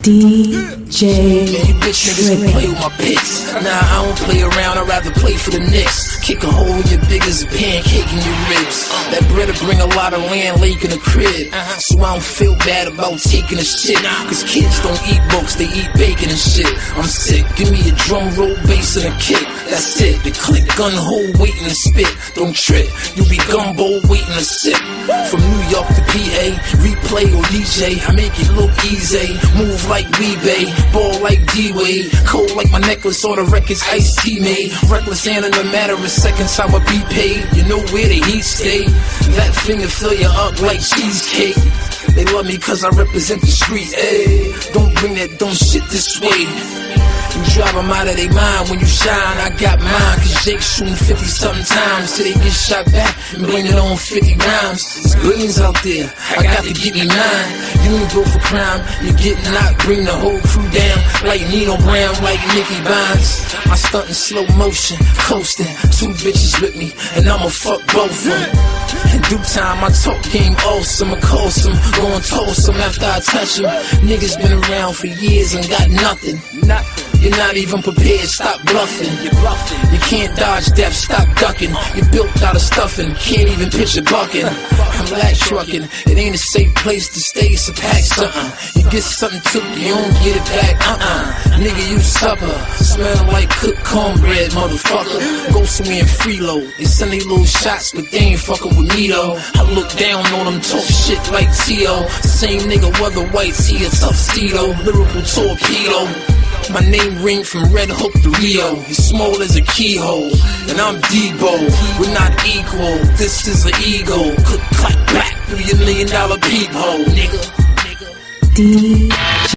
DJ Man, you bitch niggas can play with my picks. Nah, I don't play around, I'd rather play for the Knicks. Kick a hole in your big as a pancake in your ribs. That bread'll bring a lot of land lake in the crib. So I don't feel bad about taking a shit. Cause kids don't eat books, they eat bacon and shit. I'm sick, give me a drum roll, bass and a kick. That's it, the click, gun hole, waiting to spit. Don't trip, you be gumbo, waiting to sip. From New York to PA, replay or DJ, I make it look easy. Move like Weebay, ball like D-Wade. Cold like my necklace, all the records Ice-T made. Reckless and in a matter of seconds I'ma be paid. You know where the heat stay. That finger fill you up like cheesecake. They love me cause I represent the street, ayy. Don't bring that dumb shit this way. You drive them out of their mind when you shine. I got mine, cause Jake shooting 50 something times till they get shot back and blame it on 50 rhymes. There's billions out there, I got to get me mine. You ain't go for crime, you get knocked, bring the whole crew down like Nino Brown, like Nicky Bonds. I stunt in slow motion, coasting, 2 bitches with me, and I'ma fuck both of them. In due time, my talk game awesome, I call some, go and toss them after I touch them. Niggas been around for years and got nothing. You're not even prepared, stop bluffing. You can't dodge death, stop ducking. You're built out of stuffing, can't even picture bucking. I'm lag trucking, it ain't a safe place to stay, it's a pack something. You get something took, you don't get it back, Nigga, you supper, smell like cooked cornbread, motherfucker. Go somewhere and freeload, they send they little shots, but they ain't fucking with me though. I look down on them, talk shit like T.O. Same nigga, whether white tee or tuxedo, lyrical torpedo. My name ring from Red Hook to Rio, as small as a keyhole, and I'm Debo, we're not equal, this is an ego, could clap back through your $1 million peephole, nigga.